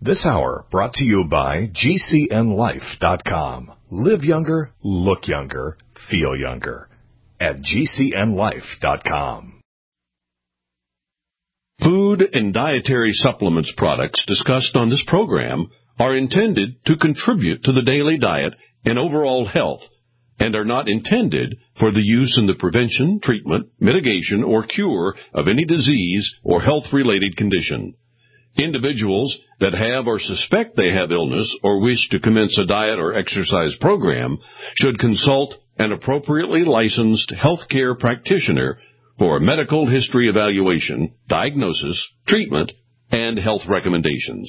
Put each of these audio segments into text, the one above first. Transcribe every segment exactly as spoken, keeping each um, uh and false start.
This hour brought to you by G C N life dot com. Live younger, look younger, feel younger at G C N life dot com. Food and dietary supplements products discussed on this program are intended to contribute to the daily diet and overall health and are not intended for the use in the prevention, treatment, mitigation, or cure of any disease or health-related condition. Individuals that have or suspect they have illness or wish to commence a diet or exercise program should consult an appropriately licensed healthcare practitioner for a medical history evaluation, diagnosis, treatment, and health recommendations.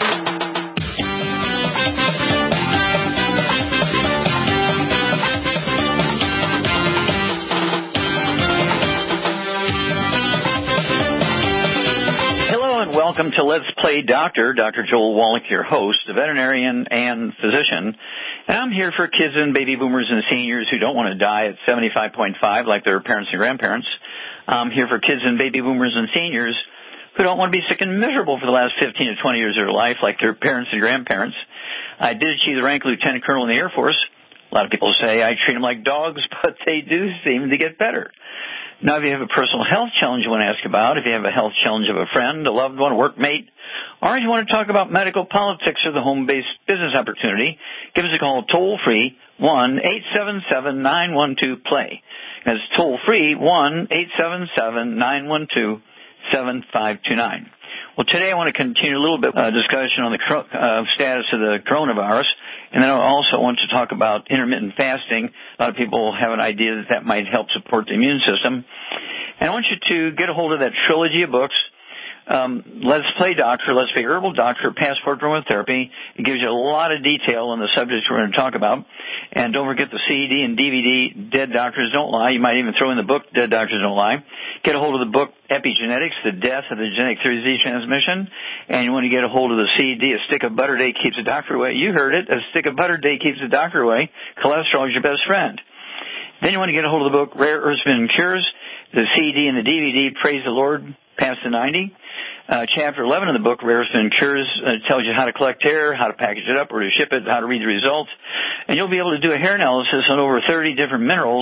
Welcome to Let's Play Doctor. Doctor Joel Wallach, your host, a veterinarian and physician. And I'm here for kids and baby boomers and seniors who don't want to die at seventy-five point five like their parents and grandparents. I'm here for kids and baby boomers and seniors who don't want to be sick and miserable for the last fifteen to twenty years of their life like their parents and grandparents. I did achieve the rank of lieutenant colonel in the Air Force. A lot of people say I treat them like dogs, but they do seem to get better. Now, if you have a personal health challenge you want to ask about, if you have a health challenge of a friend, a loved one, a workmate, or if you want to talk about medical politics or the home-based business opportunity, give us a call toll-free, one eight seven seven, nine one two, play. That's toll-free, one eight seven seven, nine one two, seven five two nine. Well, today I want to continue a little bit of uh, discussion on the uh, status of the coronavirus, and then I also want to talk about intermittent fasting. A lot of people have an idea that that might help support the immune system. And I want you to get a hold of that trilogy of books, um, Let's Play Doctor, Let's Play Herbal Doctor, Passport Aromatherapy. It gives you a lot of detail on the subjects we're going to talk about. And don't forget the C D and D V D, Dead Doctors Don't Lie. You might even throw in the book, Dead Doctors Don't Lie. Get a hold of the book, Epigenetics, The Death of the Genetic Theory Disease Transmission. And you want to get a hold of the C D, A Stick of Butter a Day Keeps the Doctor Away. You heard it. A Stick of Butter a Day Keeps the Doctor Away. Cholesterol is your best friend. Then you want to get a hold of the book, Rare Earths and Cures, the C D and the D V D, Praise the Lord, Past the ninety. Uh, chapter eleven of the book, Rare Earths and Cures, uh, tells you how to collect hair, how to package it up, where to ship it, how to read the results. And you'll be able to do a hair analysis on over thirty different minerals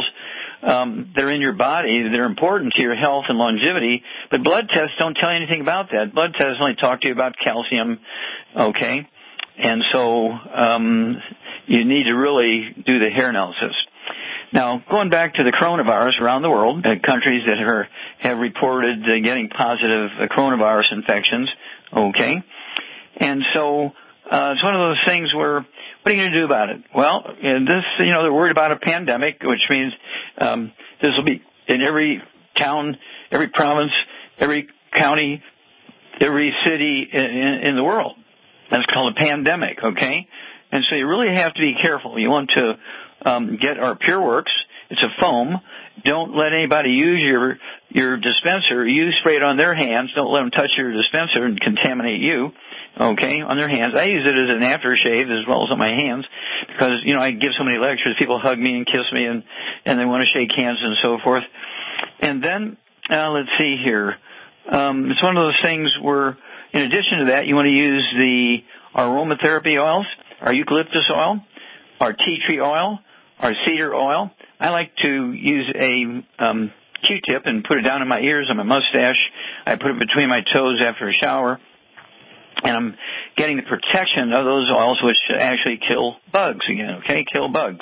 um, that are in your body that are important to your health and longevity. But blood tests don't tell you anything about that. Blood tests only talk to you about calcium, okay? And so um, you need to really do the hair analysis. Now, going back to the coronavirus around the world, uh, countries that are, have reported uh, getting positive uh, coronavirus infections, okay? And so uh, it's one of those things where, what are you going to do about it? Well, in this, you know, they're worried about a pandemic, which means um, this will be in every town, every province, every county, every city in, in, in the world. That's called a pandemic, okay? And so you really have to be careful. You want to Um, get our PureWorks. It's a foam. Don't let anybody use your your dispenser. You spray it on their hands. Don't let them touch your dispenser and contaminate you, okay, on their hands. I use it as an aftershave as well as on my hands because, you know, I give so many lectures. People hug me and kiss me and, and they want to shake hands and so forth. And then, uh, let's see here. Um, it's one of those things where, in addition to that, you want to use the our aromatherapy oils, our eucalyptus oil, our tea tree oil, our cedar oil. I like to use a um, Q-tip and put it down in my ears and my mustache. I put it between my toes after a shower. And I'm getting the protection of those oils, which actually kill bugs again, okay? Kill bugs.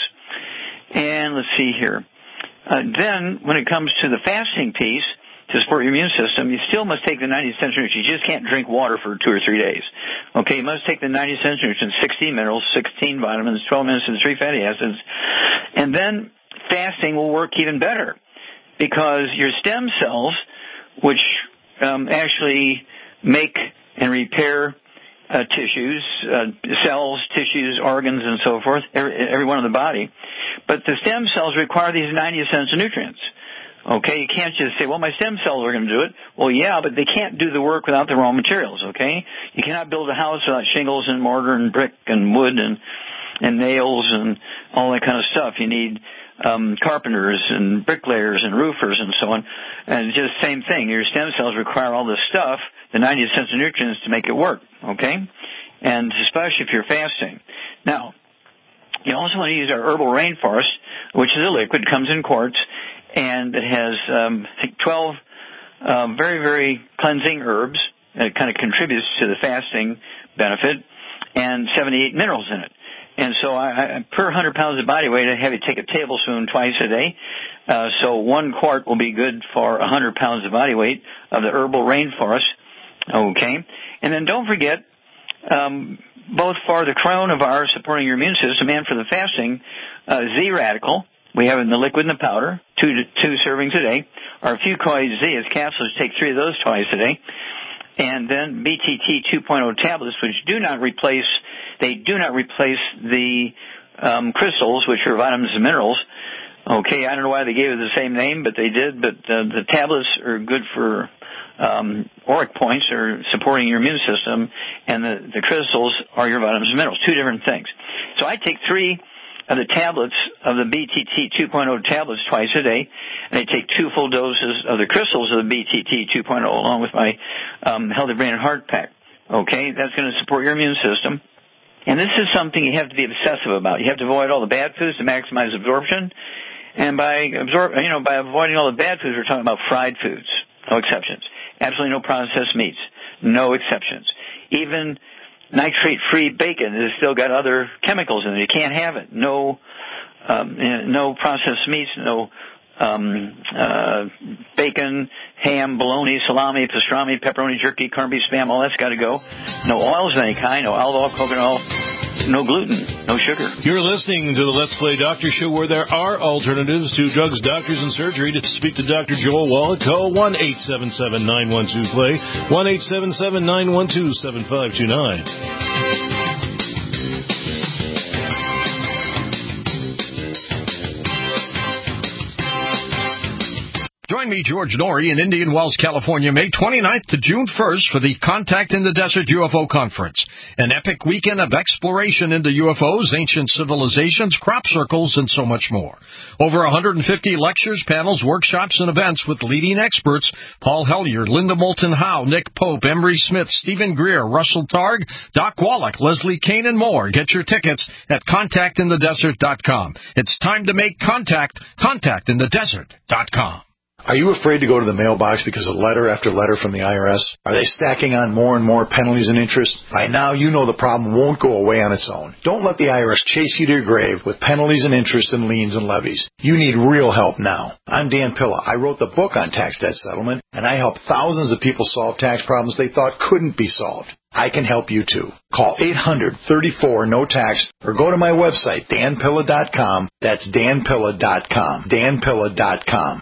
And let's see here. Uh, then, when it comes to the fasting piece, to support your immune system, you still must take the ninety essential nutrients. You just can't drink water for two or three days. Okay, you must take the ninety essential nutrients, sixteen minerals, sixteen vitamins, twelve minerals, and three fatty acids. And then fasting will work even better because your stem cells, which um, actually make and repair uh, tissues, uh, cells, tissues, organs, and so forth, every, every one in the body, but the stem cells require these ninety essential nutrients. Okay, you can't just say, well, my stem cells are going to do it. Well, yeah, but they can't do the work without the raw materials, okay? You cannot build a house without shingles and mortar and brick and wood and, and nails and all that kind of stuff. You need um, carpenters and bricklayers and roofers and so on. And just same thing. Your stem cells require all this stuff, the ninety essential nutrients, to make it work, okay? and especially if you're fasting. Now, you also want to use our herbal rainforest, which is a liquid, comes in quarts, and it has, um, I think, twelve uh, very, very cleansing herbs. It kind of contributes to the fasting benefit, and seventy-eight minerals in it. And so I, I, per one hundred pounds of body weight, I have you take a tablespoon twice a day. Uh, so one quart will be good for one hundred pounds of body weight of the herbal rainforest. Okay. And then don't forget, um, both for the coronavirus supporting your immune system and for the fasting, uh, Z-Radical, we have it in the liquid and the powder, two to, two servings a day. Our Fucoid Z as capsules, take three of those twice a day. And then B T T two point oh tablets, which do not replace, they do not replace the um, crystals, which are vitamins and minerals. Okay, I don't know why they gave it the same name, but they did. But uh, the tablets are good for um, auric points, or supporting your immune system, and the, the crystals are your vitamins and minerals, two different things. So I take three of the tablets of the B T T two point oh tablets twice a day, and I take two full doses of the crystals of the B T T two point oh along with my um, Healthy Brain and Heart Pack. Okay, that's going to support your immune system. And this is something you have to be obsessive about. You have to avoid all the bad foods to maximize absorption. And by absorb, you know, by avoiding all the bad foods, we're talking about fried foods. No exceptions. Absolutely no processed meats. No exceptions. Even nitrate-free bacon has still got other chemicals in it. You can't have it. No, um, no processed meats. No um, uh, bacon, ham, bologna, salami, pastrami, pepperoni, jerky, corned beef, spam. All that's got to go. No oils of any kind. No olive oil, coconut oil. No gluten, no sugar. You're listening to the Let's Play Doctor Show, where there are alternatives to drugs, doctors, and surgery. To speak to Doctor Joel Wallach, call one eight seven seven, nine one two, play, one eight seven seven, nine one two, seven five two nine. Join me, George Norrie, in Indian Wells, California, May twenty-ninth to June first for the Contact in the Desert U F O Conference, an epic weekend of exploration into U F Os, ancient civilizations, crop circles, and so much more. Over one hundred fifty lectures, panels, workshops, and events with leading experts: Paul Hellyer, Linda Moulton Howe, Nick Pope, Emery Smith, Stephen Greer, Russell Targ, Doc Wallach, Leslie Kane, and more. Get your tickets at contact in the desert dot com. It's time to make contact. contact in the desert dot com. Are you afraid to go to the mailbox because of letter after letter from the I R S? Are they stacking on more and more penalties and interest? By now, you know the problem won't go away on its own. Don't let the I R S chase you to your grave with penalties and interest and liens and levies. You need real help now. I'm Dan Pilla. I wrote the book on tax debt settlement, and I help thousands of people solve tax problems they thought couldn't be solved. I can help you too. Call eight hundred, thirty-four, no tax or go to my website, dan pilla dot com. That's dan pilla dot com. dan pilla dot com.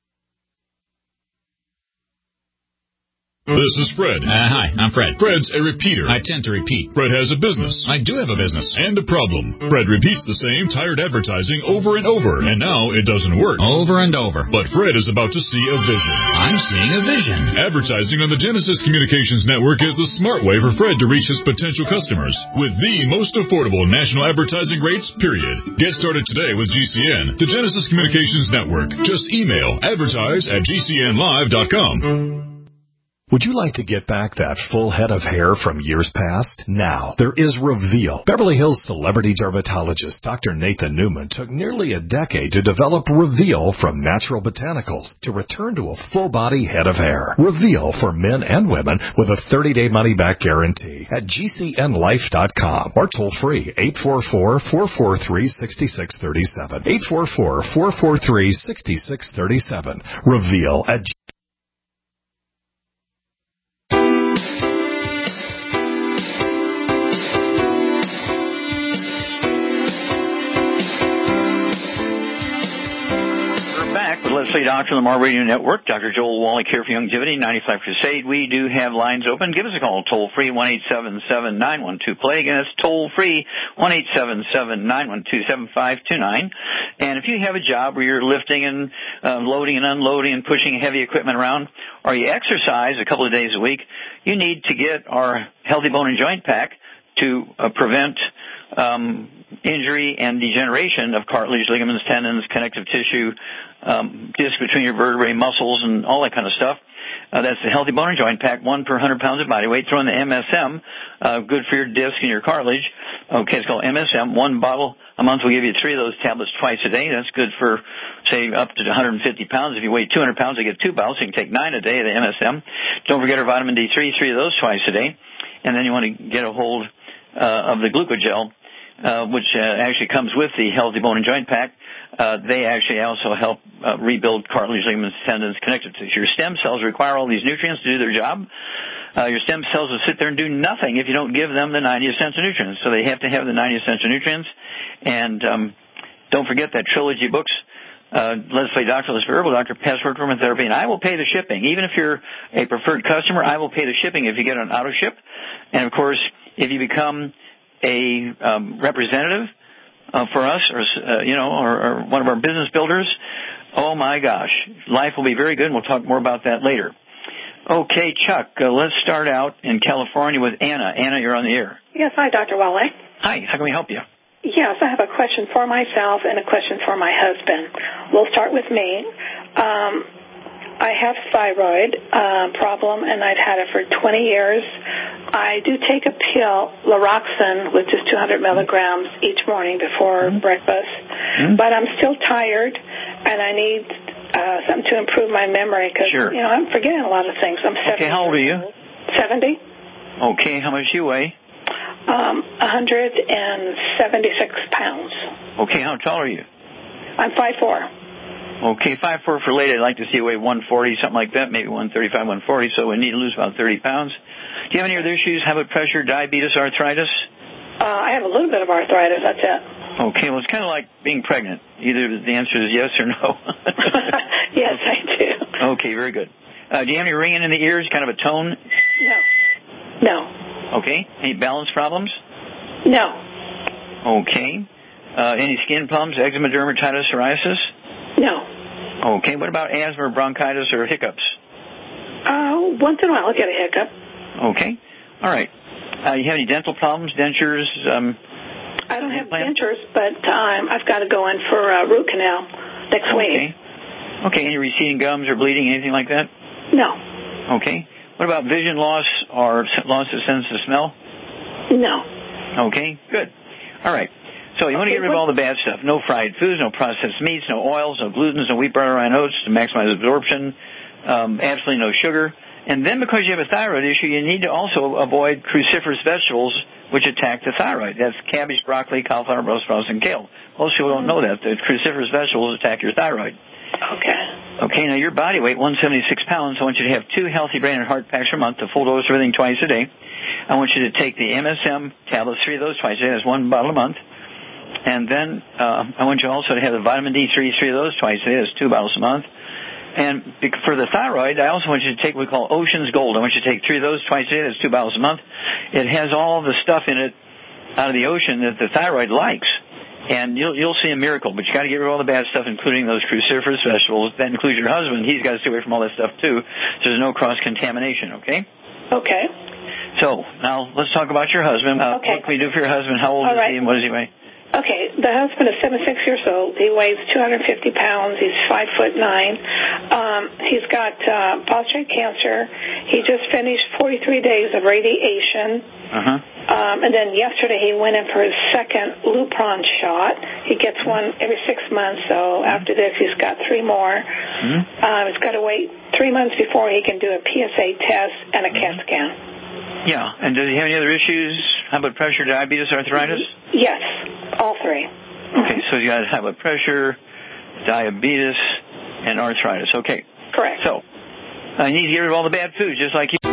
This is Fred. Uh, hi, I'm Fred. Fred's a repeater. I tend to repeat. Fred has a business. I do have a business. And a problem. Fred repeats the same tired advertising over and over, and now it doesn't work. Over and over. But Fred is about to see a vision. I'm seeing a vision. Advertising on the Genesis Communications Network is the smart way for Fred to reach his potential customers with the most affordable national advertising rates, period. Get started today with G C N, the Genesis Communications Network. Just email advertise at g c n live dot com. Would you like to get back that full head of hair from years past? Now, there is Reveal. Beverly Hills celebrity dermatologist Doctor Nathan Newman took nearly a decade to develop Reveal from natural botanicals to return to a full-body head of hair. Reveal for men and women with a thirty-day money-back guarantee at g c n life dot com or toll-free eight four four, four four three, six six three seven. eight four four, four four three, six six three seven. Reveal at Let's Play Doctor on the Mar Radio Network. Doctor Joel Wallach here for Youngevity, ninety-five Crusade. We do have lines open. Give us a call, toll-free, one eight seven seven, nine one two, play. Again, it's toll-free, one eight seven seven, nine one two, seven five two nine. And if you have a job where you're lifting and uh, loading and unloading and pushing heavy equipment around, or you exercise a couple of days a week, you need to get our Healthy Bone and Joint Pack to uh, prevent um, injury and degeneration of cartilage, ligaments, tendons, connective tissue, um, disc between your vertebrae, muscles, and all that kind of stuff. Uh, that's the Healthy Bone and Joint Pack, one per one hundred pounds of body weight. Throw in the M S M, uh, good for your disc and your cartilage. Okay, it's called M S M. One bottle a month will give you three of those tablets twice a day. That's good for, say, up to one hundred fifty pounds. If you weigh two hundred pounds, you get two bottles. You can take nine a day of the M S M. Don't forget our vitamin D three, three of those twice a day. And then you want to get a hold uh, of the Glucogel, uh, which uh, actually comes with the Healthy Bone and Joint Pack. Uh, they actually also help uh, rebuild cartilage, ligaments, tendons, connective tissue. Your stem cells require all these nutrients to do their job. Uh, your stem cells will sit there and do nothing if you don't give them the ninety essential nutrients. So they have to have the ninety essential nutrients. And um, don't forget that trilogy books, uh, Let's Play Doctor, Let's Play Herbal Doctor, Password Aromatherapy, and I will pay the shipping. Even if you're a preferred customer, I will pay the shipping if you get an auto ship. And, of course, if you become a um, representative, Uh, for us, or uh, you know, or, or one of our business builders, oh my gosh, life will be very good, and we'll talk more about that later. Okay, Chuck, uh, let's start out in California with Anna. Anna, you're on the air. Yes, hi, Doctor Wallach. Hi, how can we help you? Yes, I have a question for myself and a question for my husband. We'll start with me. Um, I have thyroid uh, problem, and I've had it for twenty years. I do take a pill, Laroxin, which is two hundred milligrams each morning before mm-hmm. breakfast. Mm-hmm. But I'm still tired, and I need uh, something to improve my memory because, sure. you know, I'm forgetting a lot of things. I'm seventy. Okay, how old are you? seventy. Okay, how much do you weigh? Um, one hundred seventy-six pounds. Okay, how tall are you? I'm five foot four. Okay, five foot four for lady. I'd like to see you weigh one forty, something like that, maybe one thirty-five, one forty, so we need to lose about thirty pounds. Do you have any other issues, high blood pressure, diabetes, arthritis? Uh, I have a little bit of arthritis, that's it. Okay, well, it's kind of like being pregnant. Either the answer is yes or no. Yes, I do. Okay, very good. Uh, do you have any ringing in the ears, kind of a tone? No. No. Okay. Any balance problems? No. Okay. Uh, any skin problems, eczema, dermatitis, psoriasis? No. Okay. What about asthma, bronchitis, or hiccups? Uh, once in a while I'll get a hiccup. Okay. All right. Uh, you have any dental problems, dentures? Um, I don't have dentures, but um, I've got to go in for a root canal next okay. week. Okay. Any receding gums or bleeding, anything like that? No. Okay. What about vision loss or loss of sense of smell? No. Okay. Good. All right. So you want to okay, get rid of all the bad stuff. No fried foods, no processed meats, no oils, no glutens, no wheat, butter, rye, and oats to maximize absorption. Um, absolutely no sugar. And then because you have a thyroid issue, you need to also avoid cruciferous vegetables which attack the thyroid. That's cabbage, broccoli, cauliflower, Brussels sprouts, and kale. Most people don't know that. The cruciferous vegetables attack your thyroid. Okay. Okay, now your body weight, one hundred seventy-six pounds. I want you to have two healthy brain and heart packs per month, a full dose of everything twice a day. I want you to take the M S M tablets, three of those twice a day. That's one bottle a month. And then uh, I want you also to have the vitamin D three, three of those twice a day. That's two bottles a month. And for the thyroid, I also want you to take what we call Ocean's Gold. I want you to take three of those twice a day. That's two bottles a month. It has all the stuff in it out of the ocean that the thyroid likes. And you'll you'll see a miracle. But you got to get rid of all the bad stuff, including those cruciferous vegetables. That includes your husband. He's got to stay away from all that stuff, too. So there's no cross-contamination, okay? Okay. So now let's talk about your husband. Uh, okay. What can we do for your husband? How old all is right. he and what does he weigh? Okay, the husband is seventy-six years old. He weighs two hundred fifty pounds. He's five foot nine. Um, he's got uh, prostate cancer. He just finished forty-three days of radiation. Uh-huh. Um, and then yesterday he went in for his second Lupron shot. He gets one every six months, so after this he's got three more. Mm-hmm. Um, he's got to wait three months before he can do a P S A test and a mm-hmm. CAT scan. Yeah, and does he have any other issues? High blood pressure, diabetes, arthritis? Yes, all three. Okay, so you got high blood pressure, diabetes, and arthritis. Okay. Correct. So, I need to get rid of all the bad foods, just like you.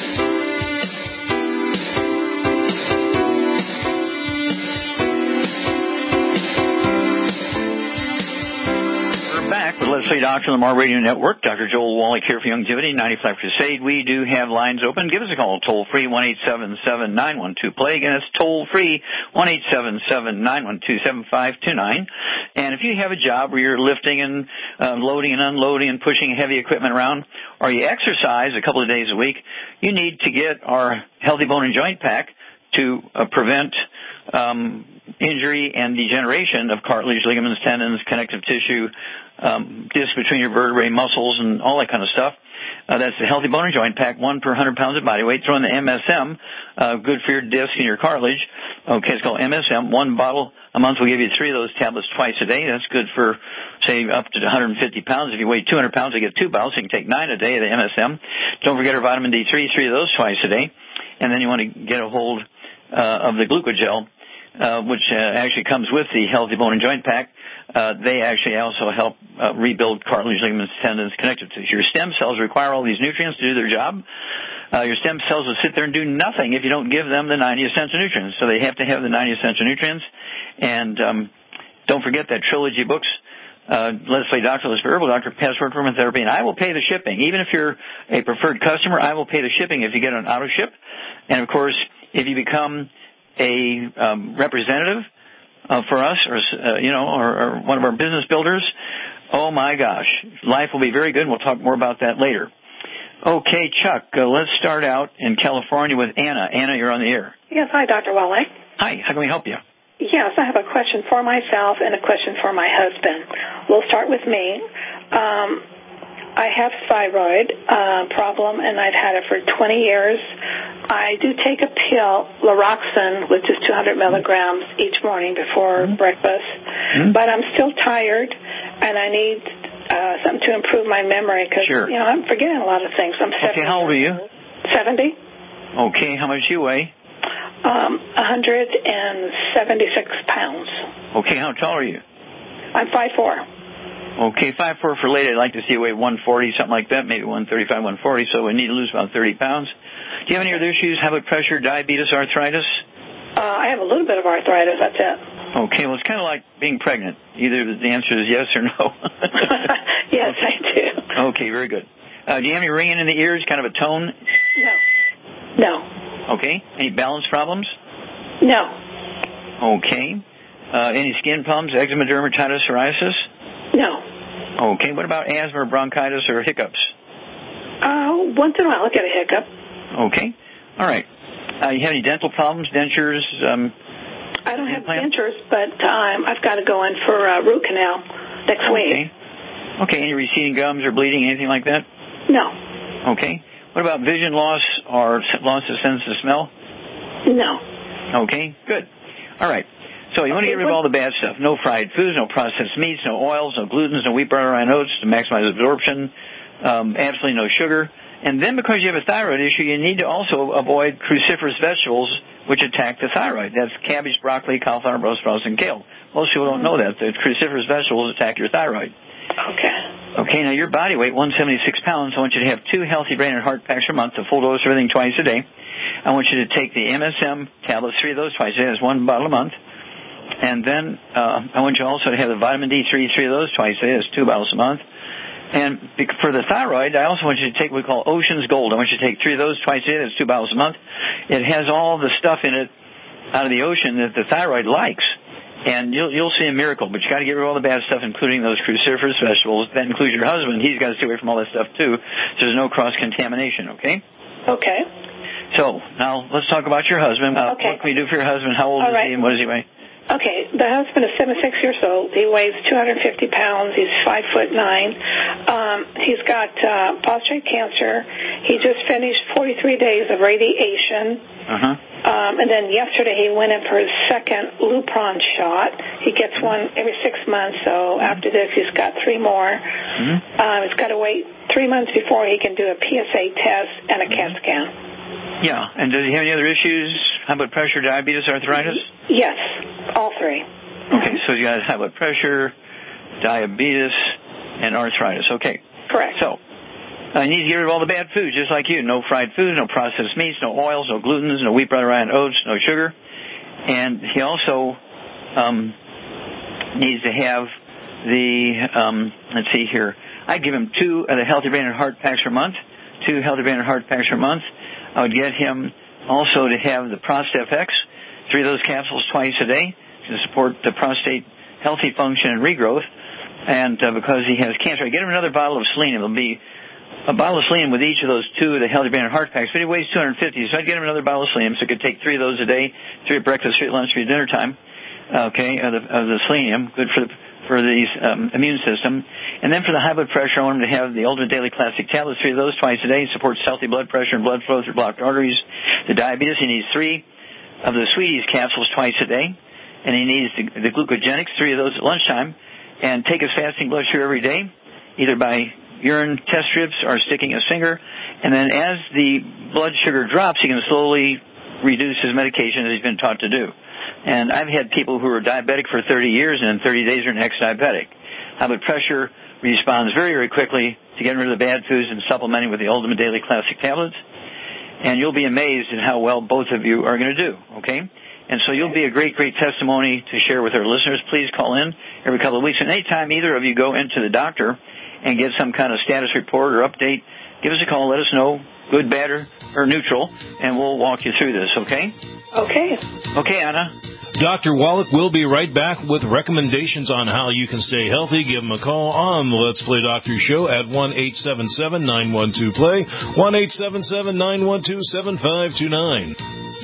Back with Let's Play Doctor on the Mar Radio Network. Doctor Joel Wallach here for Youngevity, ninety-five Crusade. We do have lines open. Give us a call, toll free, one eight seven seven, nine one two, play. Again, it's toll free, one eight seven seven, nine one two, seven five two nine. And if you have a job where you're lifting and uh, loading and unloading and pushing heavy equipment around, or you exercise a couple of days a week, you need to get our Healthy Bone and Joint Pack to uh, prevent um, injury and degeneration of cartilage, ligaments, tendons, connective tissue, um, disc between your vertebrae, muscles, and all that kind of stuff. Uh, that's the Healthy Bone and Joint Pack, one per one hundred pounds of body weight. Throw in the M S M, uh, good for your disc and your cartilage. Okay, it's called M S M. One bottle a month will give you three of those tablets twice a day. That's good for, say, up to one hundred fifty pounds. If you weigh two hundred pounds, you get two bottles. You can take nine a day of the M S M. Don't forget our vitamin D three, three of those twice a day. And then you want to get a hold uh, of the Glucogel, uh, which uh, actually comes with the Healthy Bone and Joint Pack. Uh, they actually also help uh, rebuild cartilage, ligaments, tendons, connective tissue. Your stem cells require all these nutrients to do their job. Uh, your stem cells will sit there and do nothing if you don't give them the ninety essential nutrients. So they have to have the ninety essential nutrients. And um, don't forget that trilogy books, uh, Let's Play Doctor, Let's Play Herbal Doctor, Password Ferment Therapy, and I will pay the shipping. Even if you're a preferred customer, I will pay the shipping if you get an auto ship. And, of course, if you become a um, representative uh, for us or, uh, you know, or, or one of our business builders, oh, my gosh, life will be very good, and we'll talk more about that later. Okay, Chuck, uh, let's start out in California with Anna. Anna, you're on the air. Yes, hi, Doctor Wallach. Hi, how can we help you? Yes, I have a question for myself and a question for my husband. We'll start with me. Um, I have thyroid uh, problem, and I've had it for twenty years. I do take a pill, Laroxin, which is two hundred milligrams each morning before mm-hmm. breakfast, mm-hmm. but I'm still tired, and I need uh, something to improve my memory because, sure. you know, I'm forgetting a lot of things. I'm okay, how old are you? seventy. Okay, how much do you weigh? Um, one hundred seventy-six pounds. Okay, how tall are you? I'm five foot four. Okay, five foot four for lady. I'd like to see you weigh one forty, something like that, maybe one thirty-five, one forty, so we need to lose about thirty pounds. Do you have any other issues? High blood pressure, diabetes, arthritis? Uh, I have a little bit of arthritis, that's it. Okay, well, it's kind of like being pregnant. Either the answer is yes or no. Yes, I do. Okay, very good. Uh, do you have any ringing in the ears, kind of a tone? No. No. Okay. Any balance problems? No. Okay. Uh, any skin problems, eczema, dermatitis, psoriasis? No. Okay. What about asthma, or bronchitis, or hiccups? Uh, once in a while I get a hiccup. Okay. All right. Uh, you have any dental problems, dentures? Um, I don't have dentures, but um, I've got to go in for a root canal next okay. week. Okay. Any receding gums or bleeding, anything like that? No. Okay. What about vision loss or loss of sense of smell? No. Okay, good. All right. So you want to okay, get rid of all the bad stuff. No fried foods, no processed meats, no oils, no glutens, no wheat, butter, rye, and oats to maximize absorption, um, absolutely no sugar. And then because you have a thyroid issue, you need to also avoid cruciferous vegetables which attack the thyroid. That's cabbage, broccoli, cauliflower, Brussels sprouts, and kale. Most people don't know that. The cruciferous vegetables attack your thyroid. Okay. Okay, now your body weight, one hundred seventy-six pounds. I want you to have two healthy brain and heart packs per month, a full dose of everything twice a day. I want you to take the M S M tablets, three of those twice a day. That's one bottle a month. And then uh, I want you also to have the vitamin D three, three of those twice a day. That's two bottles a month. And for the thyroid, I also want you to take what we call Ocean's Gold. I want you to take three of those twice a day. That's two bottles a month. It has all the stuff in it out of the ocean that the thyroid likes. And you'll you'll see a miracle, but you got to get rid of all the bad stuff, including those cruciferous vegetables. That includes your husband; he's got to stay away from all that stuff too, so there's no cross contamination. Okay. Okay. So now let's talk about your husband. Uh, okay. What can we do for your husband? How old all is right. he, and what does he weigh? Okay, the husband is seventy-six years old. He weighs two hundred fifty pounds. He's five foot nine. Um, he's got uh, prostate cancer. He just finished forty-three days of radiation. Uh-huh. Um, and then yesterday he went in for his second Lupron shot. He gets one every six months, so after this he's got three more. Mm-hmm. Um, he's got to wait three months before he can do a P S A test and a mm-hmm. CAT scan. Yeah, and does he have any other issues? High blood pressure, diabetes, arthritis? Yes, all three. Okay, so you got high blood pressure, diabetes, and arthritis. Okay. Correct. So, uh, you need to get rid of all the bad foods, just like you. No fried foods, no processed meats, no oils, no glutens, no wheat, butter, rye, and oats, no sugar. And he also um, needs to have the, um, let's see here, I give him two of the Healthy Brain and Heart Packs per month, two Healthy Brain and Heart Packs per month. I would get him also to have the Prostef X, three of those capsules twice a day to support the prostate healthy function and regrowth. And uh, because he has cancer, I get him another bottle of selenium. It'll be a bottle of selenium with each of those two of the Healthy Brain and Heart Packs. But he weighs two hundred fifty, so I'd get him another bottle of selenium, so he could take three of those a day, three at breakfast, three at lunch, three at dinner time. Okay, of the, of the selenium, good for the for the um, immune system. And then for the high blood pressure, I want them to have the Ultimate Daily Classic tablets, three of those twice a day. Supports healthy blood pressure and blood flow through blocked arteries. The diabetes, he needs three of the Sweeties capsules twice a day. And he needs the, the glucogenics, three of those at lunchtime. And take his fasting blood sugar every day, either by urine test strips or sticking his finger. And then as the blood sugar drops, he can slowly reduce his medication as he's been taught to do. And I've had people who are diabetic for thirty years, and in thirty days are next diabetic. High blood pressure responds very, very quickly to getting rid of the bad foods and supplementing with the Ultimate Daily Classic tablets. And you'll be amazed at how well both of you are going to do, okay? And so you'll be a great, great testimony to share with our listeners. Please call in every couple of weeks. And anytime either of you go into the doctor and get some kind of status report or update, give us a call. Let us know, good, bad, or, or neutral, and we'll walk you through this, okay? Okay. Okay, Anna. Doctor Wallach will be right back with recommendations on how you can stay healthy. Give him a call on the Let's Play Doctor Show at one eight seven seven, nine one two, play, one eight seven seven, nine one two, seven five two nine.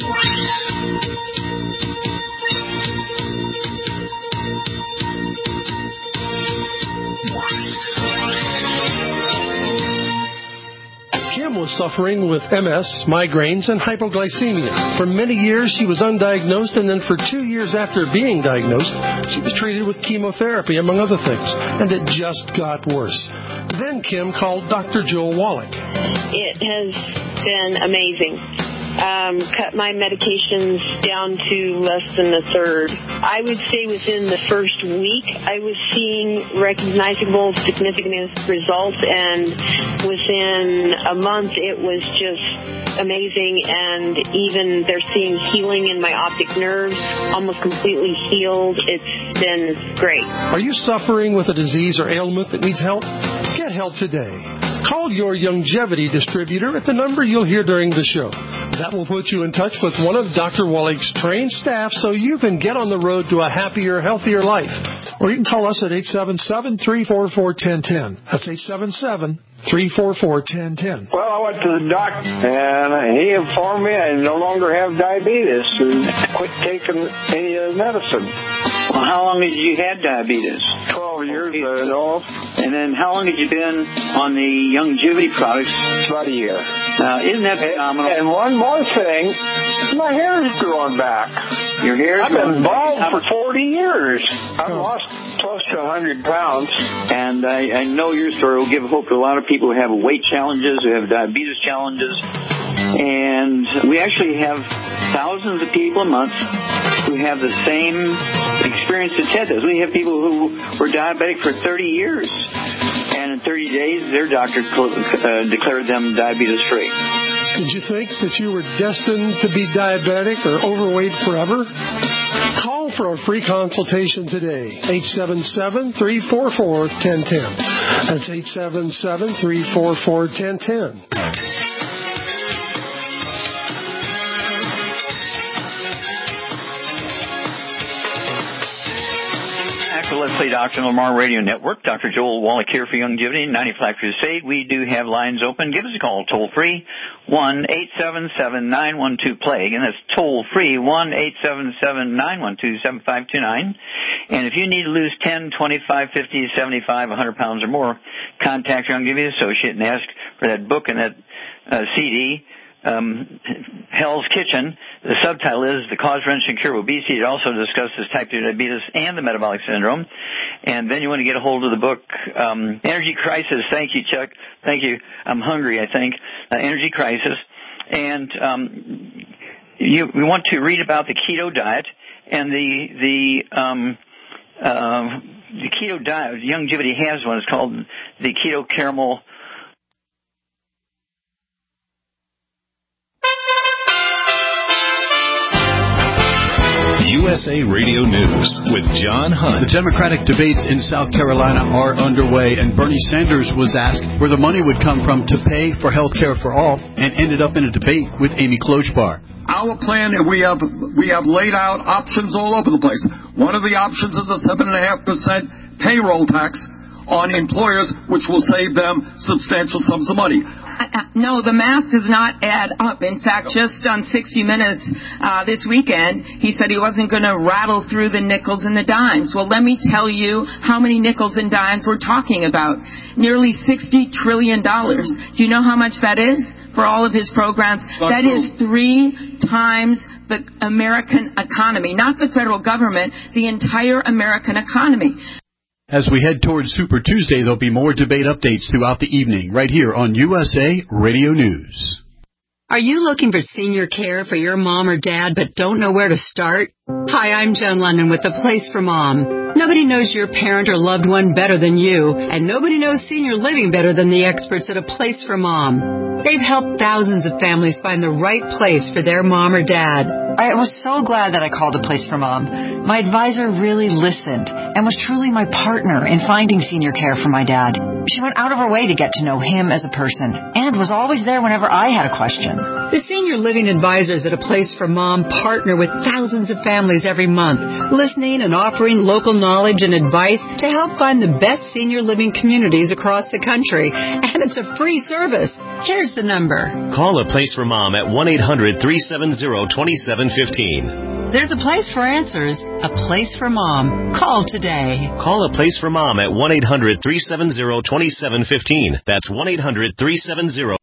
Kim was suffering with M S, migraines, and hypoglycemia. For many years, she was undiagnosed, and then for two years after being diagnosed, she was treated with chemotherapy, among other things, and it just got worse. Then Kim called Doctor Joel Wallach. It has been amazing. Um, cut my medications down to less than a third. I would say within the first week, I was seeing recognizable, significant results, and within a month, it was just amazing. And even they're seeing healing in my optic nerves, almost completely healed. It's been great. Are you suffering with a disease or ailment that needs help? Get help today. Call your Youngevity distributor at the number you'll hear during the show. That will put you in touch with one of Doctor Wallach's trained staff so you can get on the road to a happier, healthier life. Or you can call us at eight seven seven, three four four, one zero one zero. That's eight seven seven, three four four, one zero one zero. Well, I went to the doctor, and he informed me I no longer have diabetes and quit taking any of the medicine. Well, how long had you had diabetes? Twelve years, I know. And then how long had you been on the Youngevity products? About a year. Now, isn't that phenomenal? And, and one more thing, my hair is growing back. Your hair? I've been bald for forty years. I've lost close to one hundred pounds. And I, I know your story will give hope to a lot of people who have weight challenges, who have diabetes challenges. And we actually have thousands of people a month who have the same experience that Ted does. We have people who were diabetic for thirty years. And in thirty days, their doctor uh, declared them diabetes-free. Did you think that you were destined to be diabetic or overweight forever? Call for a free consultation today. eight seven seven, three four four, one zero one zero. That's eight seven seven, three four four, one zero one zero. Let's Play Doctor Lamar Radio Network. Doctor Joel Wallach here for Youngevity, ninety-five Crusade. We do have lines open. Give us a call toll free, one eight seven seven, nine one two, play. Again, that's toll free, one eight seven seven, nine one two, seven five two nine. And if you need to lose ten, twenty-five, fifty, seventy-five, one hundred pounds or more, contact your Youngevity associate and ask for that book and that uh, C D. Um, Hell's Kitchen. The subtitle is The Cause, Prevention, and Cure of Obesity. It also discusses type two diabetes and the metabolic syndrome. And then you want to get a hold of the book, um, Energy Crisis. Thank you, Chuck. Thank you. I'm hungry, I think. Uh, Energy Crisis. And um, you, we want to read about the keto diet and the the um, uh, the keto diet. Youngevity has one. It's called the Keto Caramel. U S A Radio News with John Hunt. The Democratic debates in South Carolina are underway, and Bernie Sanders was asked where the money would come from to pay for health care for all, and ended up in a debate with Amy Klobuchar. Our plan, we have we have laid out options all over the place. One of the options is a seven point five percent payroll tax on employers, which will save them substantial sums of money. math, no, the math does not add up. In fact, just on sixty minutes uh, this weekend, he said he wasn't going to rattle through the nickels and the dimes. Well, let me tell you how many nickels and dimes we're talking about. Nearly sixty trillion dollars. Do you know how much that is for all of his programs? That true. Is three times the American economy, not the federal government, the entire American economy. As we head towards Super Tuesday, there'll be more debate updates throughout the evening, right here on U S A Radio News. Are you looking for senior care for your mom or dad but don't know where to start? Hi, I'm Joan London with The Place for Mom. Nobody knows your parent or loved one better than you, and nobody knows senior living better than the experts at A Place for Mom. They've helped thousands of families find the right place for their mom or dad. I was so glad that I called A Place for Mom. My advisor really listened and was truly my partner in finding senior care for my dad. She went out of her way to get to know him as a person and was always there whenever I had a question. The senior living advisors at A Place for Mom partner with thousands of families every month, listening and offering local knowledge and advice to help find the best senior living communities across the country. And it's a free service. Here's the number. Call A Place for Mom at one eight hundred three seven zero two seven one five. There's a place for answers, A Place for Mom. Call today. Call A Place for Mom at one eight hundred three seven zero two seven one five. That's one eight hundred three seven zero.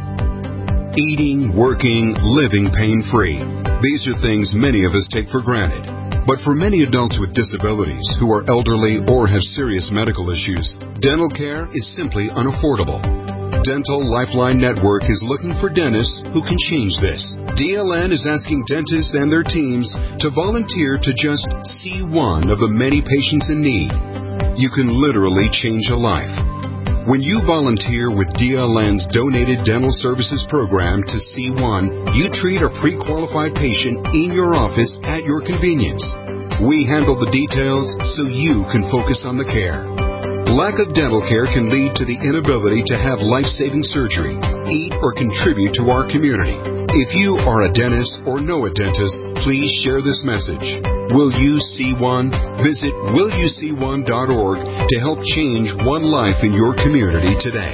Eating, working, living pain-free. These are things many of us take for granted. But for many adults with disabilities who are elderly or have serious medical issues, dental care is simply unaffordable. Dental Lifeline Network is looking for dentists who can change this. D L N is asking dentists and their teams to volunteer to just see one of the many patients in need. You can literally change a life. When you volunteer with D L N's Donated Dental Services Program to C one, you treat a pre-qualified patient in your office at your convenience. We handle the details so you can focus on the care. Lack of dental care can lead to the inability to have life-saving surgery, eat, or contribute to our community. If you are a dentist or know a dentist, please share this message. Will you see one? Visit will you see one dot org to help change one life in your community today.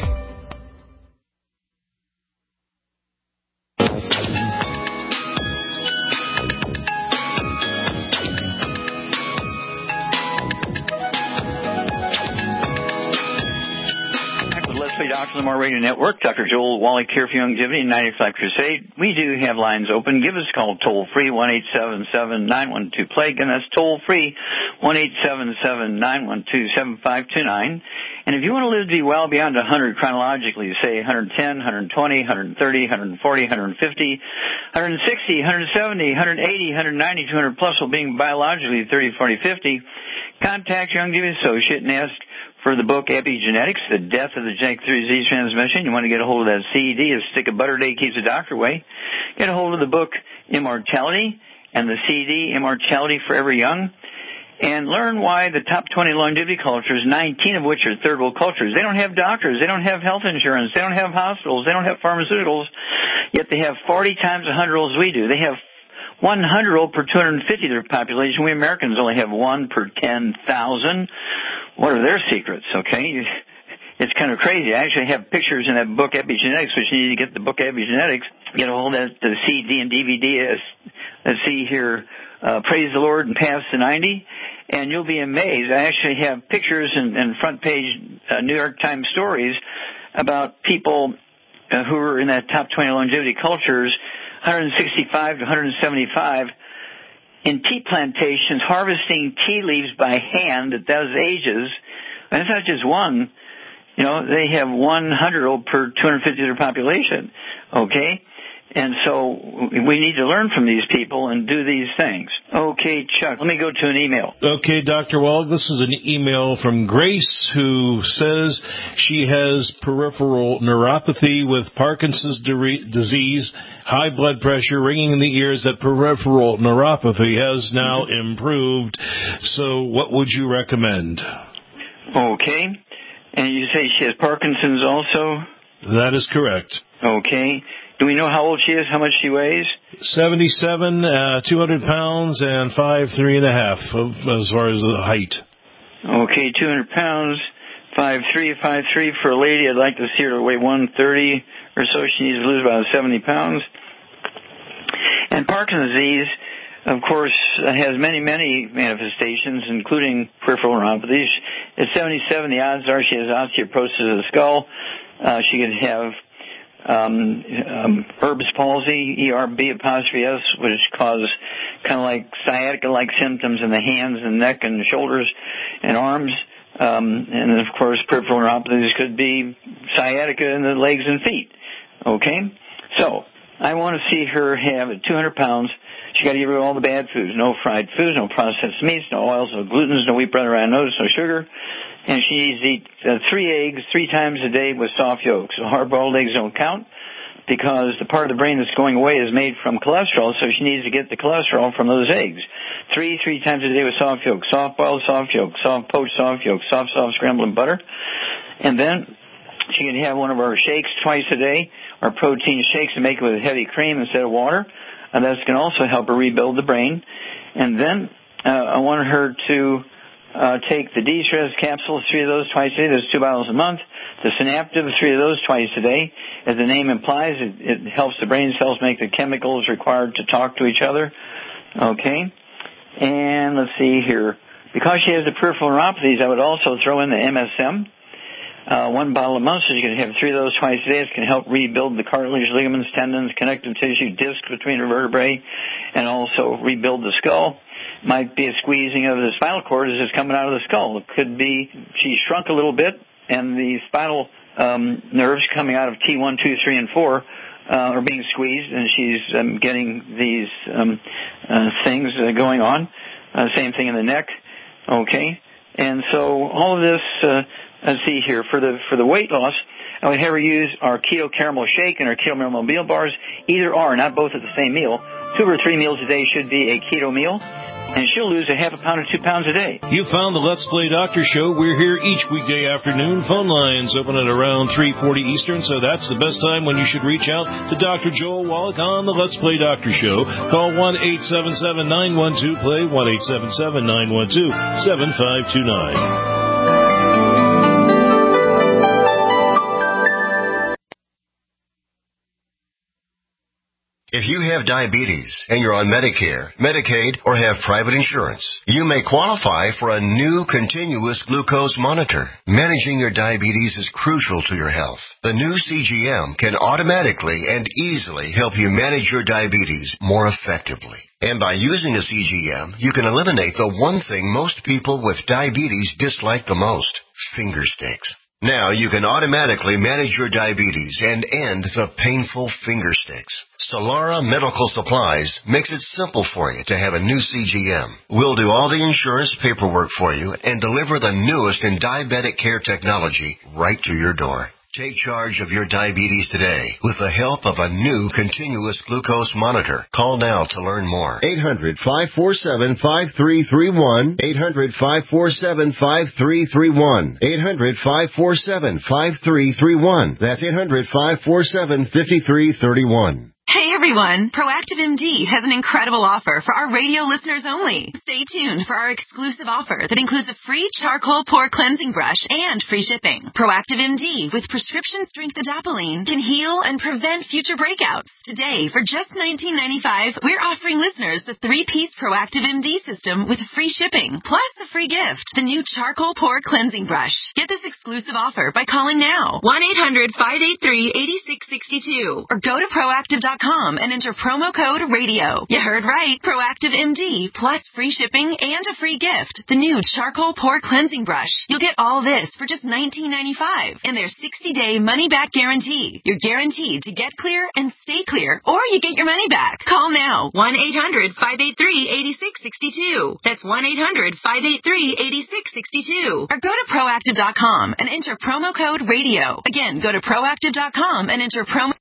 Doctor Lamar Radio Network, Doctor Joel Wallach here for Longevity and ninety-five Crusade. We do have lines open. Give us a call toll free, one eight seven seven nine one two plague, and that's toll free, one eight seven seven nine one two seven five two nine. And if you want to live to be well beyond one hundred chronologically, say one ten, one twenty, one thirty, one forty, one fifty, one sixty, one seventy, one eighty, one ninety, two hundred plus, while being biologically thirty, forty, fifty, contact your Longevity associate and ask for the book Epigenetics, The Death of the Genetic Disease Transmission. You want to get a hold of that C D, A Stick of Butter Day Keeps the Doctor Away. Get a hold of the book Immortality and the C D Immortality Forever Young. And learn why the top twenty longevity cultures, nineteen of which are third world cultures, they don't have doctors, they don't have health insurance, they don't have hospitals, they don't have pharmaceuticals, yet they have forty times the hundred-year-olds we do. They have one hundred-year-old per two hundred fifty of their population. We Americans only have one per ten thousand. What are their secrets, okay? It's kind of crazy. I actually have pictures in that book, Epigenetics, which you need to get the book Epigenetics, get a hold of the C D and D V D. Let's see here, uh, Praise the Lord and Past the ninety, and you'll be amazed. I actually have pictures and, and front page uh, New York Times stories about people uh, who are in that top twenty longevity cultures, one sixty-five to one seventy-five, in tea plantations, harvesting tea leaves by hand at those ages. And it's not just one. You know, they have one hundred-year-old per two hundred fifty of their population, okay? And so we need to learn from these people and do these things. Okay, Chuck, let me go to an email. Okay, Doctor Wallach, this is an email from Grace who says she has peripheral neuropathy with Parkinson's disease, high blood pressure, ringing in the ears. That peripheral neuropathy has now improved. So what would you recommend? Okay. And you say she has Parkinson's also? That is correct. Okay. Do we know how old she is, how much she weighs? seventy-seven, uh, two hundred pounds, and five, three and a half as far as the height. Okay, two hundred pounds, five, three, five, three for a lady. I'd like to see her weigh one thirty or so. She needs to lose about seventy pounds. And Parkinson's disease, of course, has many, many manifestations, including peripheral neuropathy. At seventy-seven, the odds are she has osteoporosis of the skull. Uh, she could have um, um, Erb's palsy, E R B apostrophe S, which causes kind of like sciatica-like symptoms in the hands and neck and shoulders and arms. Um, and then, of course, peripheral neuropathies could be sciatica in the legs and feet. Okay? So, I want to see her have at two hundred pounds. She got to get rid of all the bad foods. No fried foods, no processed meats, no oils, no glutens, no wheat, bread, or no sugar. And she needs to eat uh, three eggs three times a day with soft yolks. So hard-boiled eggs don't count because the part of the brain that's going away is made from cholesterol, so she needs to get the cholesterol from those eggs. Three, three times a day with soft yolks, soft-boiled soft yolks, soft-poached soft yolks, soft, soft scrambled in butter. And then she can have one of our shakes twice a day, our protein shakes, and make it with heavy cream instead of water. And that's going to also help her rebuild the brain. And then uh, I want her to uh, take the D-Stress capsules, three of those twice a day. There's two bottles a month. The Synaptive, three of those twice a day. As the name implies, it, it helps the brain cells make the chemicals required to talk to each other. Okay. And let's see here. Because she has the peripheral neuropathies, I would also throw in the M S M. Uh, one bottle a month, so you can have three of those twice a day. It can help rebuild the cartilage, ligaments, tendons, connective tissue, discs between her vertebrae, and also rebuild the skull. Might be a squeezing of the spinal cord as it's coming out of the skull. It could be she shrunk a little bit, and the spinal um, nerves coming out of T one, two, three, and four uh, are being squeezed, and she's um, getting these um, uh, things uh, going on. Uh, same thing in the neck. Okay, and so all of this. Uh, Let's see here. For the for the weight loss, I would have her use our Keto Caramel Shake and our Keto Caramel Meal Bars. Either or, not both at the same meal. Two or three meals a day should be a keto meal. And she'll lose a half a pound or two pounds a day. You found the Let's Play Doctor Show. We're here each weekday afternoon. Phone lines open at around three forty Eastern, so that's the best time when you should reach out to Doctor Joel Wallach on the Let's Play Doctor Show. Call one eight seven seven, nine one two, play, one eight seven seven, nine one two, seven five two nine. If you have diabetes and you're on Medicare, Medicaid, or have private insurance, you may qualify for a new continuous glucose monitor. Managing your diabetes is crucial to your health. The new C G M can automatically and easily help you manage your diabetes more effectively. And by using a C G M, you can eliminate the one thing most people with diabetes dislike the most, finger sticks. Now you can automatically manage your diabetes and end the painful finger sticks. Solara Medical Supplies makes it simple for you to have a new C G M. We'll do all the insurance paperwork for you and deliver the newest in diabetic care technology right to your door. Take charge of your diabetes today with the help of a new continuous glucose monitor. Call now to learn more. eight hundred, five four seven, five three three one. eight hundred, five four seven, five three three one. eight hundred, five four seven, five three three one. That's eight hundred, five four seven, five three three one. Hey everyone, Proactive M D has an incredible offer for our radio listeners only. Stay tuned for our exclusive offer that includes a free charcoal pore cleansing brush and free shipping. Proactive M D with prescription strength adapalene can heal and prevent future breakouts. Today, for just nineteen ninety-five dollars, we're offering listeners the three-piece Proactive M D system with free shipping, plus a free gift, the new charcoal pore cleansing brush. Get this exclusive offer by calling now, one eight hundred, five eight three, eight six six two, or go to proactive dot com and enter promo code radio. You heard right. Proactive M D plus free shipping and a free gift. The new charcoal pore cleansing brush. You'll get all this for just nineteen ninety-five dollars and their sixty-day money-back guarantee. You're guaranteed to get clear and stay clear, or you get your money back. Call now. one eight hundred, five eight three, eight six six two. That's one eight hundred, five eight three, eight six six two. Or go to proactive dot com and enter promo code radio. Again, go to proactive dot com and enter promo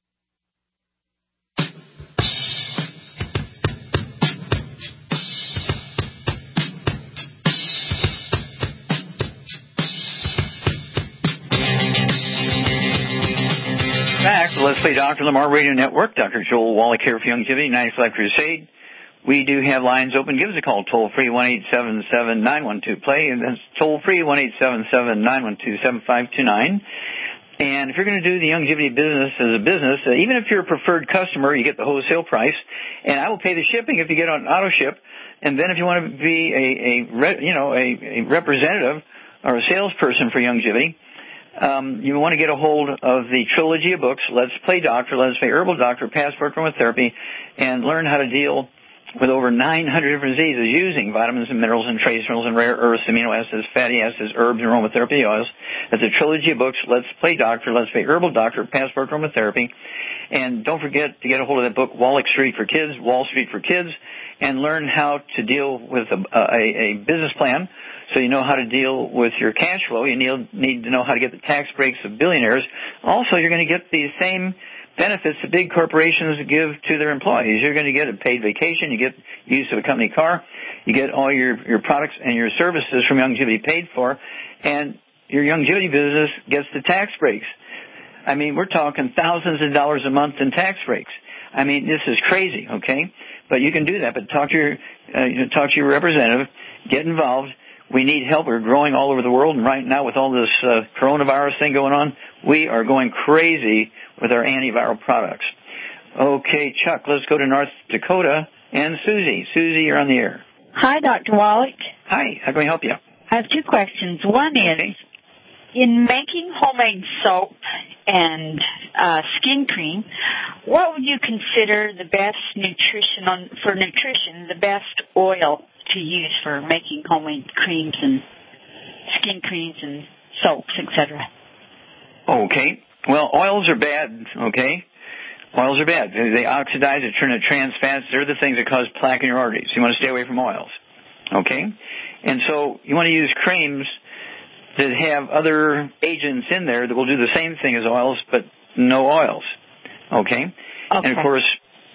Back to Let's Play Doctor Lamar Radio Network. Doctor Joel Wallach here for Youngevity, ninety-five Crusade. We do have lines open. Give us a call, toll free, one eight seven seven, nine one two, play. And that's toll free, one eight seven seven, nine one two, seven five two nine. And if you're going to do the Youngevity business as a business, uh, even if you're a preferred customer, you get the wholesale price, and I will pay the shipping if you get on auto ship. And then if you want to be a, a re, you know, a, a representative or a salesperson for Youngevity, um, you want to get a hold of the trilogy of books, Let's Play Doctor, Let's Play Herbal Doctor, Passport to Aromatherapy, and learn how to deal with over nine hundred different diseases using vitamins and minerals and trace minerals and rare earths, amino acids, fatty acids, herbs, and aromatherapy oils. That's a trilogy of books, Let's Play Doctor, Let's Play Herbal Doctor, Passport to Aromatherapy. And don't forget to get a hold of that book, Wallach Street for Kids, Wall Street for Kids, and learn how to deal with a, a, a business plan so you know how to deal with your cash flow. You need, need to know how to get the tax breaks of billionaires. Also, you're going to get the same benefits that big corporations give to their employees. You're going to get a paid vacation. You get use of a company car. You get all your, your products and your services from Youngevity paid for. And your Youngevity business gets the tax breaks. I mean, we're talking thousands of dollars a month in tax breaks. I mean, this is crazy, okay? But you can do that. But talk to your, uh, you know, talk to your representative. Get involved. We need help. We're growing all over the world, and right now with all this uh, coronavirus thing going on, we are going crazy with our antiviral products. Okay, Chuck, let's go to North Dakota and Susie. Susie, you're on the air. Hi, Doctor Wallach. Hi, how can we help you? I have two questions. One is, okay. In making homemade soap and uh, skin cream, what would you consider the best nutrition on, for nutrition, the best oil to use for making homemade creams and skin creams and soaps, et cetera? Okay. Well, oils are bad, okay? Oils are bad. They oxidize, they turn to trans fats. They're the things that cause plaque in your arteries. You want to stay away from oils, okay? And so you want to use creams that have other agents in there that will do the same thing as oils, but no oils, okay? Okay. And, of course,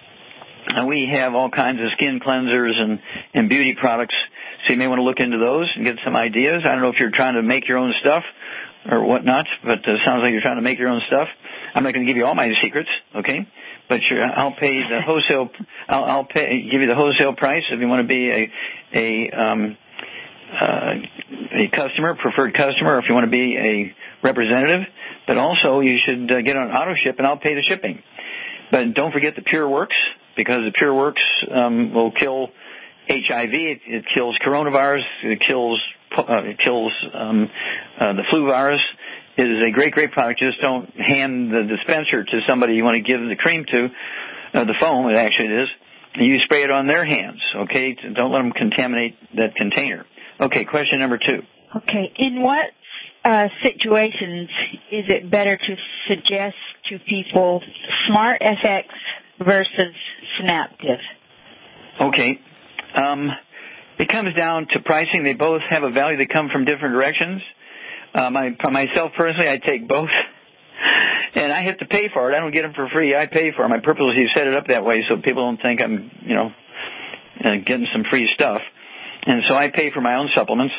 uh, we have all kinds of skin cleansers and, and beauty products, so you may want to look into those and get some ideas. I don't know if you're trying to make your own stuff or whatnot, but it uh, sounds like you're trying to make your own stuff. I'm not going to give you all my secrets, okay? But you're, I'll pay the wholesale. I'll, I'll pay give you the wholesale price if you want to be a a um, uh, a customer, preferred customer, or if you want to be a representative. But also, you should uh, get on auto ship, and I'll pay the shipping. But don't forget the Pure Works, because the Pure Works um, will kill H I V. It, it kills coronavirus. It kills uh, it kills um, uh, the flu virus. It is a great, great product. Just don't hand the dispenser to somebody you want to give the cream to, uh, the foam, it actually is. You spray it on their hands, okay? Don't let them contaminate that container. Okay, question number two. Okay, in what uh, situations is it better to suggest to people Smart F X versus Synaptive? Okay. Um, it comes down to pricing. They both have a value. They come from different directions. Uh, my, for myself personally, I take both, and I have to pay for it. I don't get them for free. I pay for them. I purposely set it up that way so people don't think I'm, you know, uh, getting some free stuff. And so I pay for my own supplements,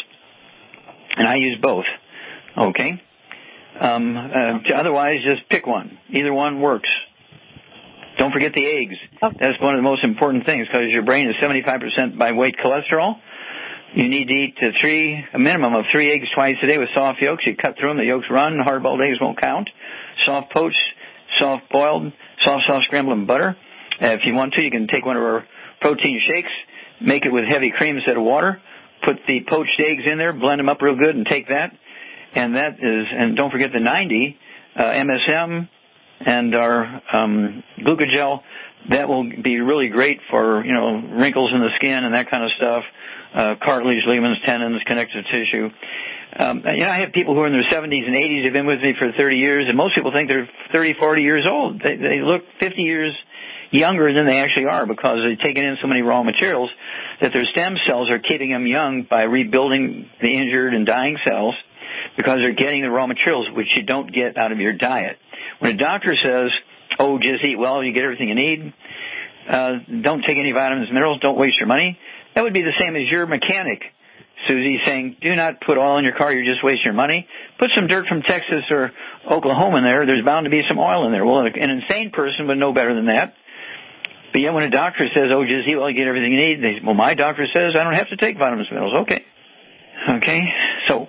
and I use both. Okay. Um, uh, otherwise, just pick one. Either one works. Don't forget the eggs. That's one of the most important things because your brain is seventy-five percent by weight cholesterol. You need to eat three, a minimum of three eggs twice a day with soft yolks. You cut through them. The yolks run. Hard-boiled eggs won't count. Soft poached, soft boiled, soft, soft scrambled in butter. Uh, if you want to, you can take one of our protein shakes, make it with heavy cream instead of water, put the poached eggs in there, blend them up real good, and take that. And that is, and don't forget the ninety, uh, M S M and our um, glucogel. That will be really great for, you know, wrinkles in the skin and that kind of stuff. Uh, cartilage, ligaments, tendons, connective tissue. Um, you know, I have people who are in their seventies and eighties have been with me for thirty years, and most people think they're thirty, forty years old. They, they look fifty years younger than they actually are because they've taken in so many raw materials that their stem cells are keeping them young by rebuilding the injured and dying cells because they're getting the raw materials, which you don't get out of your diet. When a doctor says, oh, just eat well, you get everything you need, uh, don't take any vitamins and minerals, don't waste your money, that would be the same as your mechanic, Susie, saying, do not put oil in your car, you're just wasting your money. Put some dirt from Texas or Oklahoma in there, there's bound to be some oil in there. Well, an insane person would know better than that. But yet when a doctor says, oh, just eat well, you get everything you need, they, well, my doctor says I don't have to take vitamins and minerals. Okay. Okay. So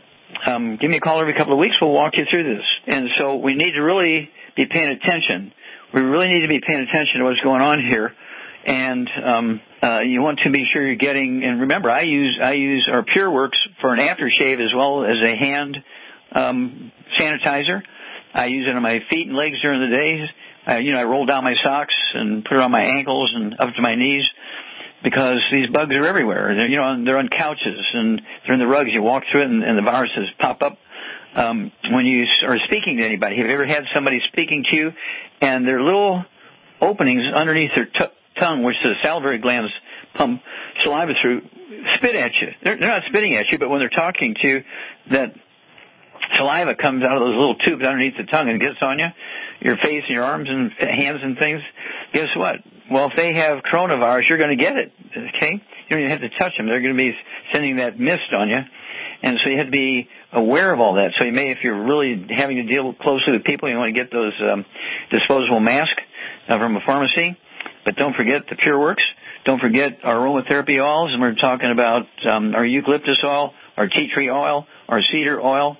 um, give me a call every couple of weeks. We'll walk you through this. And so we need to really be paying attention. We really need to be paying attention to what's going on here. And um, uh, you want to be sure you're getting. And remember, I use I use our PureWorks for an aftershave as well as a hand um, sanitizer. I use it on my feet and legs during the days. I, you know, I roll down my socks and put it on my ankles and up to my knees because these bugs are everywhere. They're, you know, they're on couches and they're in the rugs. You walk through it and, and the viruses pop up. Um, when you are speaking to anybody, have you ever had somebody speaking to you and there are little openings underneath their t- tongue, which the salivary glands pump saliva through, spit at you? They're, they're not spitting at you, but when they're talking to you, that saliva comes out of those little tubes underneath the tongue and gets on you, your face and your arms and hands and things. Guess what? Well, if they have coronavirus, you're going to get it, okay? You don't even have to touch them. They're going to be sending that mist on you. And so you have to be aware of all that. So you may, if you're really having to deal closely with people, you want to get those um, disposable masks uh, from a pharmacy. But don't forget the PureWorks. Don't forget our aromatherapy oils. And we're talking about um, our eucalyptus oil, our tea tree oil, our cedar oil.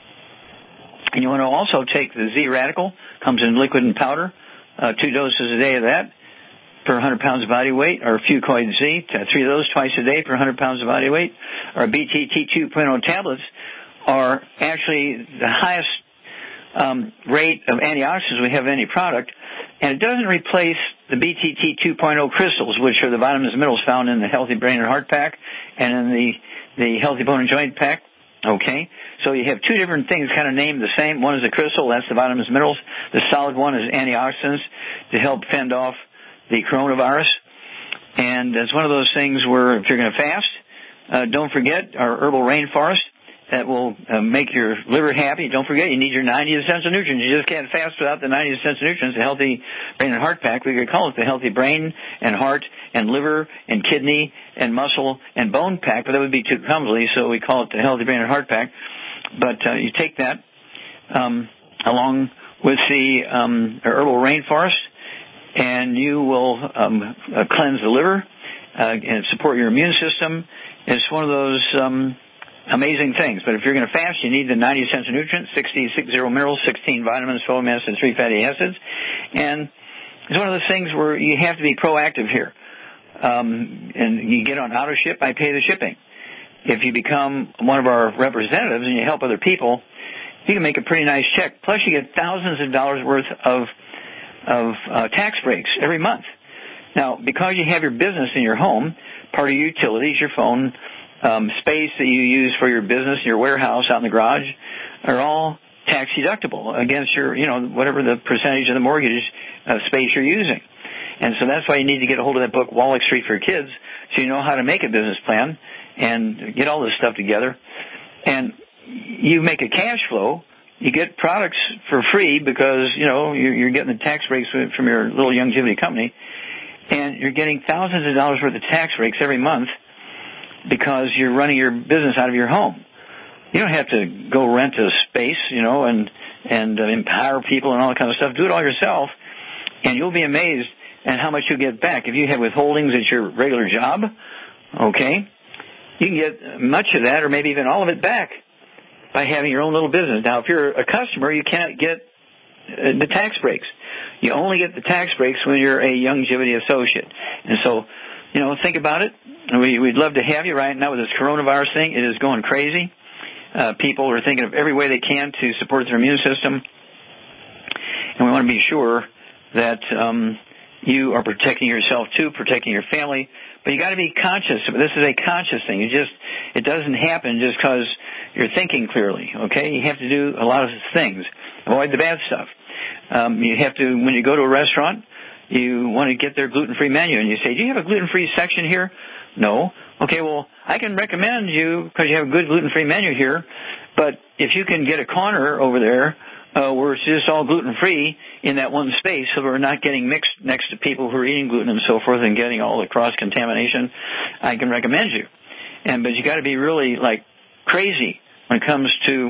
And you want to also take the Z-Radical, comes in liquid and powder, uh, two doses a day of that per one hundred pounds of body weight, or Fucoid Z, three of those twice a day per one hundred pounds of body weight. Our B T T two point oh tablets are actually the highest um, rate of antioxidants we have in any product, and it doesn't replace the B T T two point oh crystals, which are the vitamins and minerals found in the Healthy Brain and Heart Pack and in the, the Healthy Bone and Joint Pack. Okay, so you have two different things kind of named the same. One is the crystal, that's the vitamins and minerals. The solid one is antioxidants to help fend off the coronavirus. And it's one of those things where if you're going to fast, uh, don't forget our herbal rainforest. That will uh, make your liver happy. Don't forget, you need your ninety essential nutrients. You just can't fast without the ninety essential nutrients. The Healthy Brain and Heart Pack, we could call it the Healthy Brain and Heart and Liver and Kidney and Muscle and Bone Pack, but that would be too cumbersome, so we call it the Healthy Brain and Heart Pack. But uh, you take that um, along with the um, herbal rainforest, and you will um, uh, cleanse the liver uh, and support your immune system. It's one of those um, amazing things. But if you're going to fast, you need the ninety essential nutrients, sixty, sixty minerals, sixteen vitamins, twelve amino acids, three fatty acids. And it's one of those things where you have to be proactive here. Um, and you get on auto ship, I pay the shipping. If you become one of our representatives and you help other people, you can make a pretty nice check. Plus you get thousands of dollars worth of of uh, tax breaks every month. Now, because you have your business in your home, part of your utilities, your phone, um, space that you use for your business, your warehouse out in the garage, are all tax deductible against your, you know, whatever the percentage of the mortgage uh, space you're using. And so that's why you need to get a hold of that book, Wallach Street for Kids, so you know how to make a business plan and get all this stuff together. And you make a cash flow. You get products for free because, you know, you're, you're getting the tax breaks from your little longevity company. And you're getting thousands of dollars worth of tax breaks every month because you're running your business out of your home. You don't have to go rent a space, you know, and, and uh, hire people and all that kind of stuff. Do it all yourself, and you'll be amazed at how much you'll get back. If you have withholdings at your regular job, okay, you can get much of that or maybe even all of it back by having your own little business. Now, if you're a customer, you can't get uh, the tax breaks. You only get the tax breaks when you're a longevity associate. And so, you know, think about it. We, we'd love to have you right now with this coronavirus thing. It is going crazy. Uh, people are thinking of every way they can to support their immune system. And we want to be sure that um, you are protecting yourself, too, protecting your family. But you got to be conscious. This is a conscious thing. You just, it doesn't happen just because you're thinking clearly, okay? You have to do a lot of things. Avoid the bad stuff. Um, you have to, when you go to a restaurant, you want to get their gluten-free menu, and you say, do you have a gluten-free section here? No. Okay, well, I can recommend you, because you have a good gluten-free menu here, but if you can get a corner over there uh, where it's just all gluten-free in that one space so we're not getting mixed next to people who are eating gluten and so forth and getting all the cross-contamination, I can recommend you. And But you got to be really, like, crazy when it comes to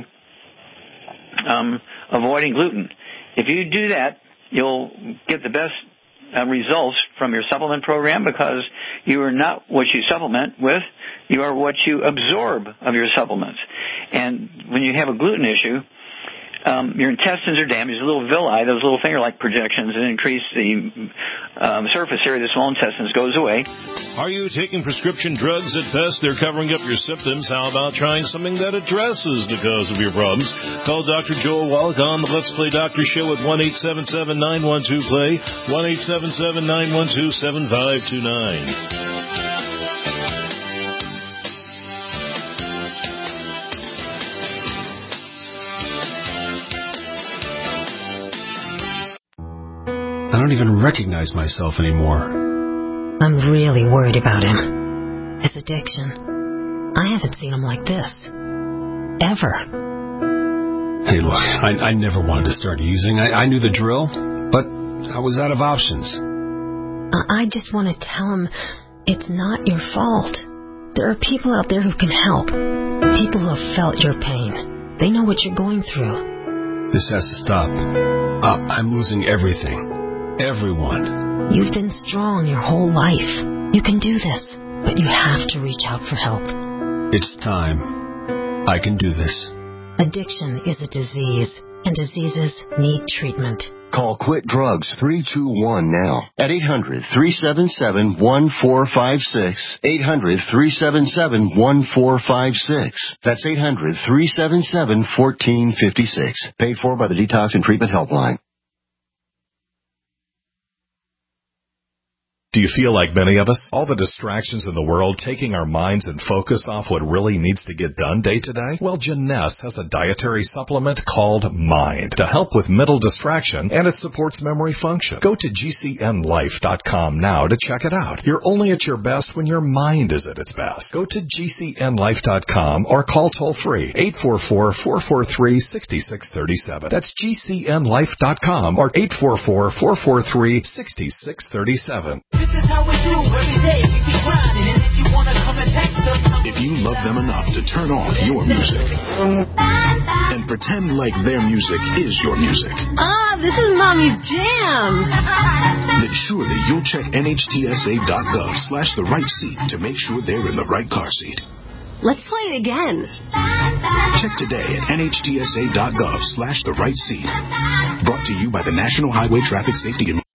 um, avoiding gluten. If you do that, you'll get the best uh, results from your supplement program because you are not what you supplement with, you are what you absorb of your supplements. And when you have a gluten issue, um, your intestines are damaged. The little villi, those little finger-like projections that increase the um, surface area of the small intestines goes away. Are you taking prescription drugs at best? They're covering up your symptoms. How about trying something that addresses the cause of your problems? Call Doctor Joel Wallach on the Let's Play Doctor Show at one eight seven seven, nine one two, play, one eight seven seven, nine one two, seven five two nine. I don't even recognize myself anymore. I'm really worried about him. His addiction. I haven't seen him like this. Ever. Hey, look, I, I never wanted to start using. I, I knew the drill, but I was out of options. I, I just want to tell him it's not your fault. There are people out there who can help. People who have felt your pain. They know what you're going through. This has to stop. Uh, I'm losing everything. Everyone. You've been strong your whole life. You can do this, but you have to reach out for help. It's time. I can do this. Addiction is a disease, and diseases need treatment. Call Quit Drugs three two one now at eight hundred, three seven seven, one four five six, eight hundred, three seven seven, one four five six. That's eight hundred, three seven seven, one four five six. Paid for by the Detox and Treatment Helpline. Do you feel like many of us? All the distractions in the world taking our minds and focus off what really needs to get done day to day? Well, Jeunesse has a dietary supplement called Mind to help with mental distraction, and it supports memory function. Go to G C N life dot com now to check it out. You're only at your best when your mind is at its best. Go to G C N life dot com or call toll-free eight four four, four four three, six six three seven. That's G C N life dot com or eight four four, four four three, six six three seven. This is how we do every day. We keep grinding, and if you wanna come and text us, if you love them enough to turn off your music and pretend like their music is your music, ah, this is Mommy's jam. then surely you'll check N H T S A dot gov slash the right seat to make sure they're in the right car seat. Let's play it again. Check today at N H T S A dot gov slash the right seat. Brought to you by the National Highway Traffic Safety and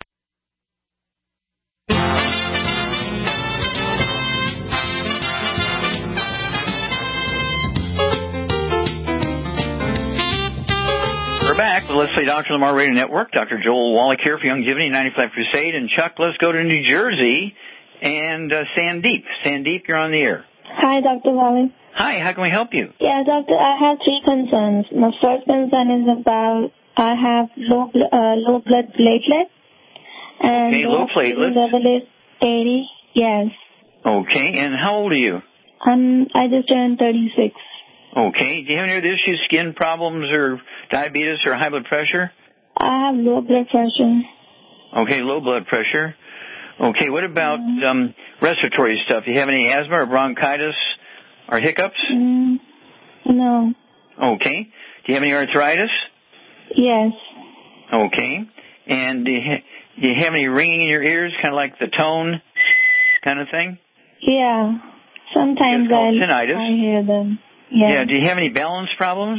We're back with Let's Play Doctor Lamar Radio Network. Doctor Joel Wallach here for Youngevity ninety-five Crusade. And Chuck, let's go to New Jersey and uh, Sandeep. Sandeep, you're on the air. Hi, Doctor Wallach. Hi, how can we help you? Yeah, doctor, I have three concerns. My first concern is about I have low uh, low blood platelets. And okay, low platelets. Level is eighty. Yes. Okay, and how old are you? Um, I just turned thirty-six. Okay. Do you have any other issues, skin problems or diabetes or high blood pressure? I have low blood pressure. Okay, low blood pressure. Okay, what about mm. um, respiratory stuff? Do you have any asthma or bronchitis or hiccups? Mm, no. Okay. Do you have any arthritis? Yes. Okay. And do you, ha- do you have any ringing in your ears, kind of like the tone kind of thing? Yeah. Sometimes I, tinnitus. I hear them. Yeah. Yeah. Do you have any balance problems?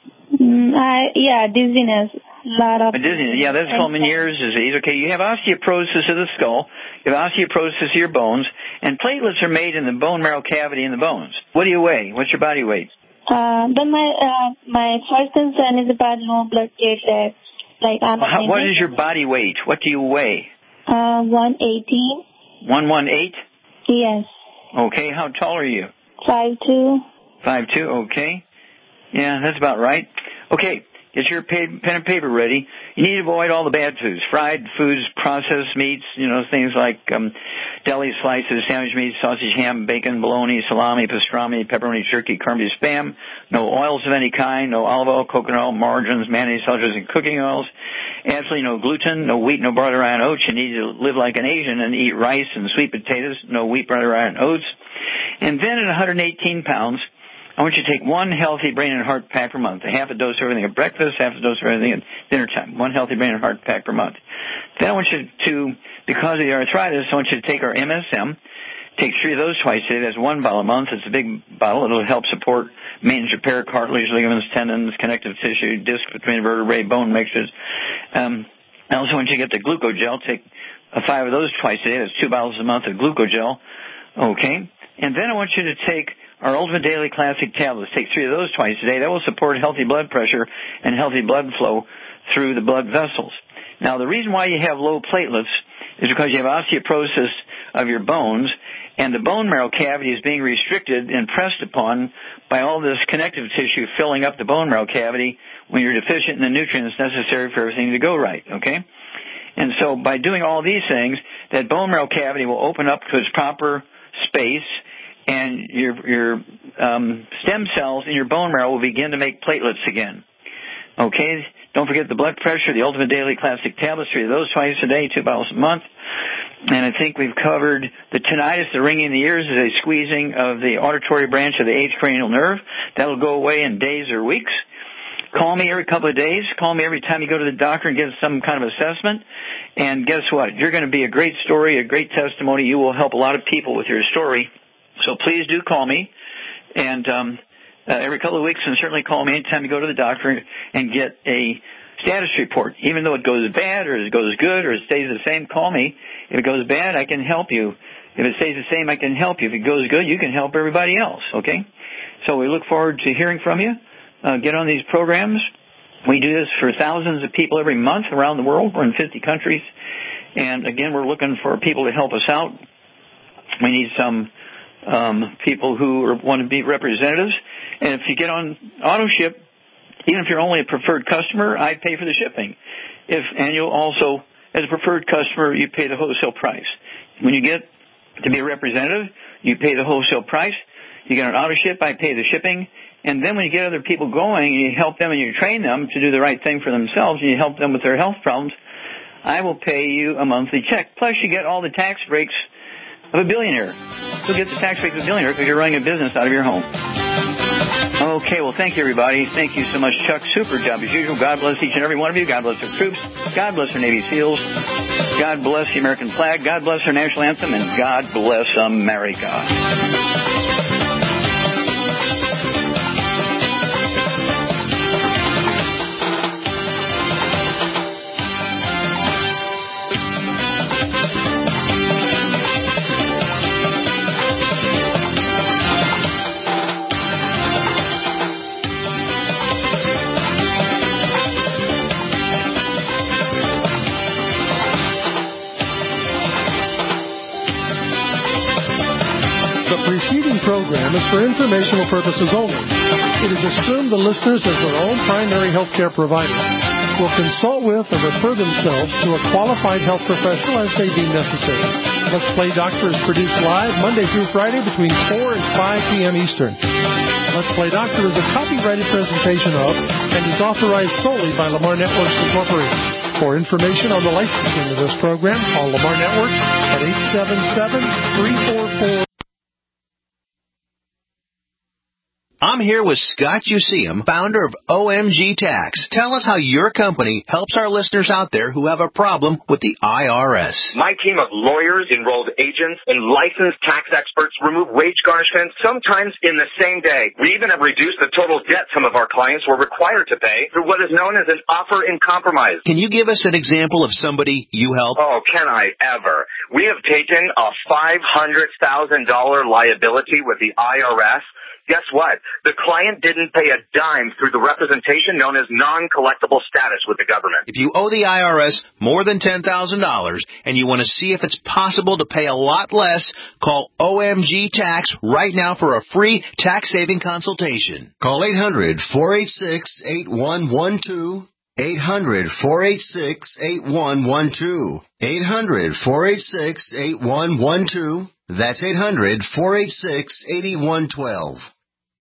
Mm, I, yeah, dizziness. A lot of dizziness. Yeah, that's called Meniere's disease. Okay, you have osteoporosis of the skull. You have osteoporosis of your bones, and platelets are made in the bone marrow cavity in the bones. What do you weigh? What's your body weight? Uh, then my uh, my first concern is about low blood platelets. Like I'm. Well, how, what is your body weight? What do you weigh? Uh, one eighteen. One one eight. Yes. Okay. How tall are you? Five two. Five two. Okay. Yeah, that's about right. Okay. Get your pen and paper ready. You need to avoid all the bad foods, fried foods, processed meats, you know, things like um, deli slices, sandwich meats, sausage, ham, bacon, bologna, salami, pastrami, pepperoni, turkey, corned beef, spam. No oils of any kind, no olive oil, coconut oil, margarines, mayonnaise, sultras, and cooking oils. Absolutely no gluten, no wheat, no barley, rye, and oats. You need to live like an Asian and eat rice and sweet potatoes, no wheat, barley, rye, and oats. And then at one hundred eighteen pounds, I want you to take one healthy brain and heart pack per month, a half a dose of everything at breakfast, half a dose of everything at dinner time, one healthy brain and heart pack per month. Then I want you to, because of the arthritis, I want you to take our M S M, take three of those twice a day. That's one bottle a month. It's a big bottle. It'll help support maintenance repair, cartilage, ligaments, tendons, connective tissue, disc between vertebrae, bone mixtures. Um, I also want you to get the glucogel. Take uh, five of those twice a day. That's two bottles a month of glucogel. Okay. And then I want you to take our Ultimate Daily Classic tablets. Take three of those twice a day. That will support healthy blood pressure and healthy blood flow through the blood vessels. Now, the reason why you have low platelets is because you have osteoporosis of your bones, and the bone marrow cavity is being restricted and pressed upon by all this connective tissue filling up the bone marrow cavity when you're deficient in the nutrients necessary for everything to go right, okay? And so by doing all these things, that bone marrow cavity will open up to its proper space, and your your um, stem cells in your bone marrow will begin to make platelets again. Okay? Don't forget the blood pressure, the Ultimate Daily Classic tablets, three of those twice a day, two bottles a month. And I think we've covered the tinnitus, the ringing in the ears, is a squeezing of the auditory branch of the eighth cranial nerve. That'll go away in days or weeks. Call me every couple of days. Call me every time you go to the doctor and get some kind of assessment. And guess what? You're going to be a great story, a great testimony. You will help a lot of people with your story. So please do call me. And um, uh, every couple of weeks, and certainly call me anytime you go to the doctor and get a status report. Even though it goes bad or it goes good or it stays the same, call me. If it goes bad, I can help you. If it stays the same, I can help you. If it goes good, you can help everybody else, okay? So we look forward to hearing from you. Uh, get on these programs. We do this for thousands of people every month around the world. We're in fifty countries. And, again, we're looking for people to help us out. We need some um, people who are, want to be representatives. And if you get on auto ship, even if you're only a preferred customer, I pay for the shipping. If and you'll also, as a preferred customer, you pay the wholesale price. When you get to be a representative, you pay the wholesale price. You get on auto ship, I pay the shipping. And then when you get other people going and you help them and you train them to do the right thing for themselves and you help them with their health problems, I will pay you a monthly check. Plus you get all the tax breaks of a billionaire. You'll get the tax breaks of a billionaire because you're running a business out of your home. Okay, well, thank you, everybody. Thank you so much, Chuck. Super job as usual. God bless each and every one of you. God bless our troops. God bless our Navy SEALs. God bless the American flag. God bless our national anthem. And God bless America. Program is for informational purposes only. It is assumed the listeners, as their own primary health care provider, will consult with or refer themselves to a qualified health professional as they deem necessary. Let's Play Doctor is produced live Monday through Friday between four and five p.m. Eastern. Let's Play Doctor is a copyrighted presentation of and is authorized solely by Lamar Networks Incorporated. For information on the licensing of this program, call Lamar Networks at eight seven seven, three four four I'm here with Scott Useum, founder of O M G Tax. Tell us how your company helps our listeners out there who have a problem with the I R S. My team of lawyers, enrolled agents, and licensed tax experts remove wage garnishments sometimes in the same day. We even have reduced the total debt some of our clients were required to pay through what is known as an offer in compromise. Can you give us an example of somebody you help? Oh, can I ever? We have taken a five hundred thousand dollars liability with the I R S. Guess what? The client didn't pay a dime through the representation known as non-collectible status with the government. If you owe the I R S more than ten thousand dollars and you want to see if it's possible to pay a lot less, call O M G Tax right now for a free tax-saving consultation. Call eight hundred, four eight six, eight one one two. eight hundred, four eight six, eight one one two. eight hundred, four eight six, eight one one two. That's eight hundred, four eight six, eight one one two.